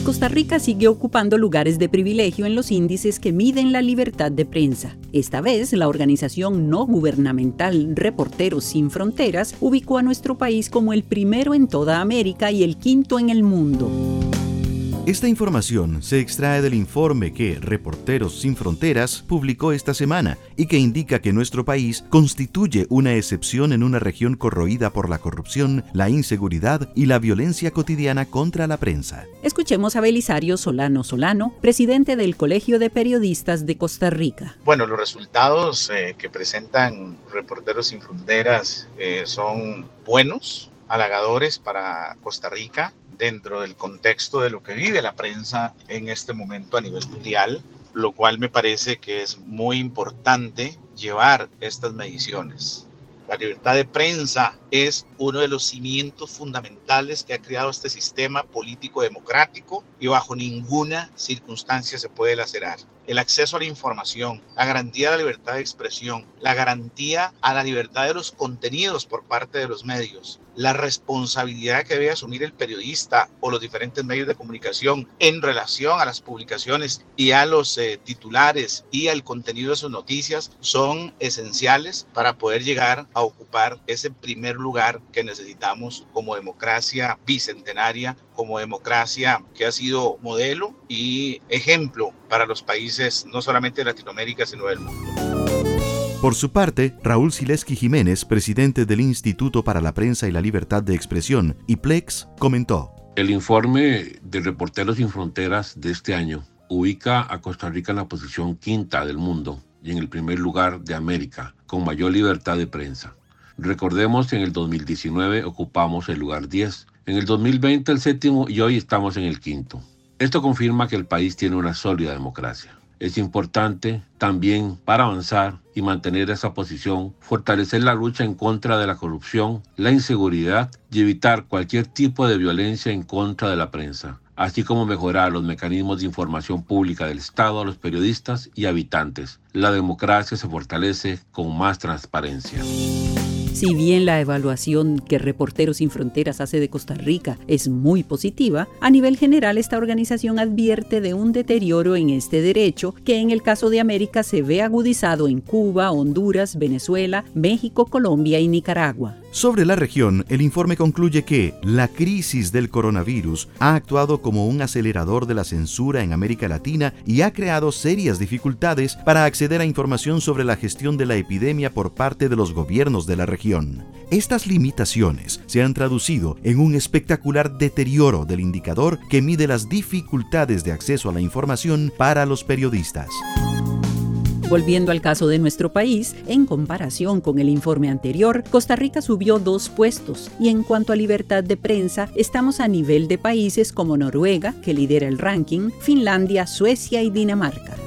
Costa Rica sigue ocupando lugares de privilegio en los índices que miden la libertad de prensa. Esta vez, la organización no gubernamental Reporteros Sin Fronteras ubicó a nuestro país como el primero en toda América y el quinto en el mundo. Esta información se extrae del informe que Reporteros Sin Fronteras publicó esta semana y que indica que nuestro país constituye una excepción en una región corroída por la corrupción, la inseguridad y la violencia cotidiana contra la prensa. Escuchemos a Belisario Solano Solano, presidente del Colegio de Periodistas de Costa Rica. Bueno, los resultados que presentan Reporteros Sin Fronteras son buenos, halagadores para Costa Rica, dentro del contexto de lo que vive la prensa en este momento a nivel mundial, lo cual me parece que es muy importante llevar estas mediciones. La libertad de prensa es uno de los cimientos fundamentales que ha creado este sistema político democrático y bajo ninguna circunstancia se puede lacerar. El acceso a la información, la garantía de la libertad de expresión, la garantía a la libertad de los contenidos por parte de los medios, la responsabilidad que debe asumir el periodista o los diferentes medios de comunicación en relación a las publicaciones y a los titulares y al contenido de sus noticias son esenciales para poder llegar a ocupar ese primer lugar que necesitamos como democracia bicentenaria, como democracia que ha sido modelo y ejemplo para los países no solamente de Latinoamérica, sino del mundo. Por su parte, Raúl Sileski Jiménez, presidente del Instituto para la Prensa y la Libertad de Expresión, IPLEX, comentó: El informe de Reporteros Sin Fronteras de este año ubica a Costa Rica en la posición quinta del mundo y en el primer lugar de América, con mayor libertad de prensa. Recordemos que en el 2019 ocupamos el lugar 10, en el 2020 el séptimo y hoy estamos en el quinto. Esto confirma que el país tiene una sólida democracia. Es importante también, para avanzar y mantener esa posición, fortalecer la lucha en contra de la corrupción, la inseguridad y evitar cualquier tipo de violencia en contra de la prensa, así como mejorar los mecanismos de información pública del Estado a los periodistas y habitantes. La democracia se fortalece con más transparencia. Si bien la evaluación que Reporteros Sin Fronteras hace de Costa Rica es muy positiva, a nivel general esta organización advierte de un deterioro en este derecho que en el caso de América se ve agudizado en Cuba, Honduras, Venezuela, México, Colombia y Nicaragua. Sobre la región, el informe concluye que la crisis del coronavirus ha actuado como un acelerador de la censura en América Latina y ha creado serias dificultades para acceder a información sobre la gestión de la epidemia por parte de los gobiernos de la región. Estas limitaciones se han traducido en un espectacular deterioro del indicador que mide las dificultades de acceso a la información para los periodistas. Volviendo al caso de nuestro país, en comparación con el informe anterior, Costa Rica subió 2 puestos y en cuanto a libertad de prensa, estamos a nivel de países como Noruega, que lidera el ranking, Finlandia, Suecia y Dinamarca.